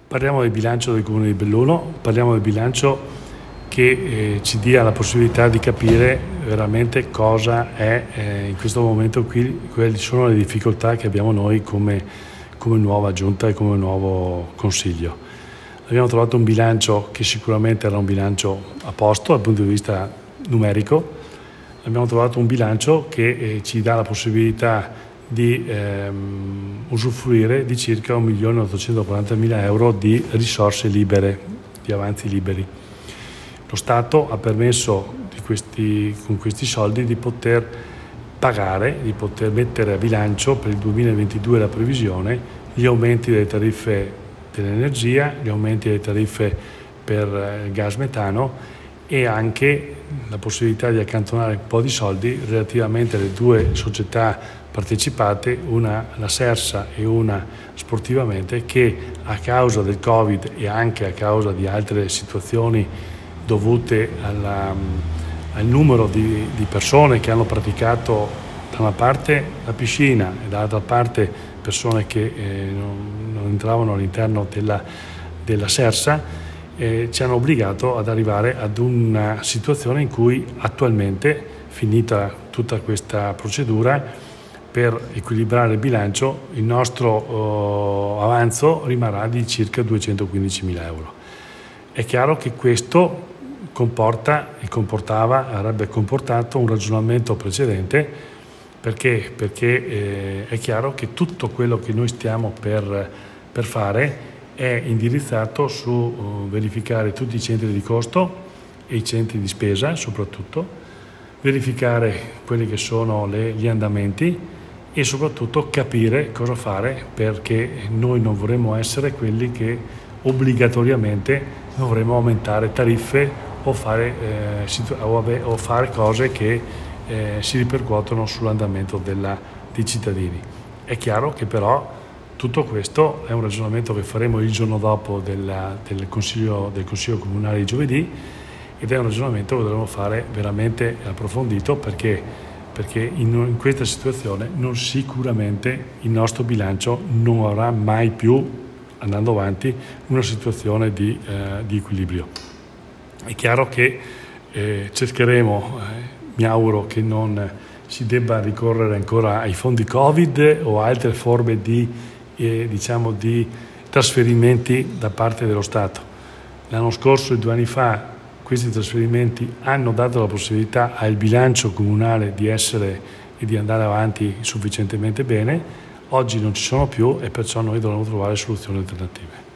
Parliamo del bilancio del Comune di Belluno, parliamo del bilancio che ci dia la possibilità di capire veramente cosa è in questo momento qui, quali sono le difficoltà che abbiamo noi come nuova giunta e come nuovo consiglio. Abbiamo trovato un bilancio che sicuramente era un bilancio a posto dal punto di vista numerico, abbiamo trovato un bilancio che ci dà la possibilità di usufruire di circa 1.840.000 euro di risorse libere, di avanzi liberi. Lo Stato ha permesso con questi soldi di poter pagare, di poter mettere a bilancio per il 2022 la previsione gli aumenti delle tariffe dell'energia, gli aumenti delle tariffe per il gas metano e anche la possibilità di accantonare un po' di soldi relativamente alle due società partecipate, una la Sersa e una Sportivamente, che a causa del Covid e anche a causa di altre situazioni dovute al numero di persone che hanno praticato da una parte la piscina e dall'altra parte persone che non entravano all'interno della Sersa, ci hanno obbligato ad arrivare ad una situazione in cui attualmente, finita tutta questa procedura, per equilibrare il bilancio il nostro avanzo rimarrà di circa 215.000 euro. È chiaro che questo avrebbe comportato un ragionamento precedente perché è chiaro che tutto quello che noi stiamo per fare è indirizzato su verificare tutti i centri di costo e i centri di spesa soprattutto, verificare quelli che sono gli andamenti e soprattutto capire cosa fare, perché noi non vorremmo essere quelli che obbligatoriamente dovremmo aumentare tariffe o fare cose che si ripercuotono sull'andamento dei cittadini. È chiaro che però tutto questo è un ragionamento che faremo il giorno dopo del Consiglio Comunale di giovedì, ed è un ragionamento che dovremo fare veramente approfondito perché in questa situazione sicuramente il nostro bilancio non avrà mai più, andando avanti, una situazione di equilibrio. È chiaro che cercheremo, mi auguro che non si debba ricorrere ancora ai fondi Covid o altre forme di trasferimenti da parte dello Stato. L'anno scorso e 2 anni fa questi trasferimenti hanno dato la possibilità al bilancio comunale di essere e di andare avanti sufficientemente bene. Oggi non ci sono più e perciò noi dovremo trovare soluzioni alternative.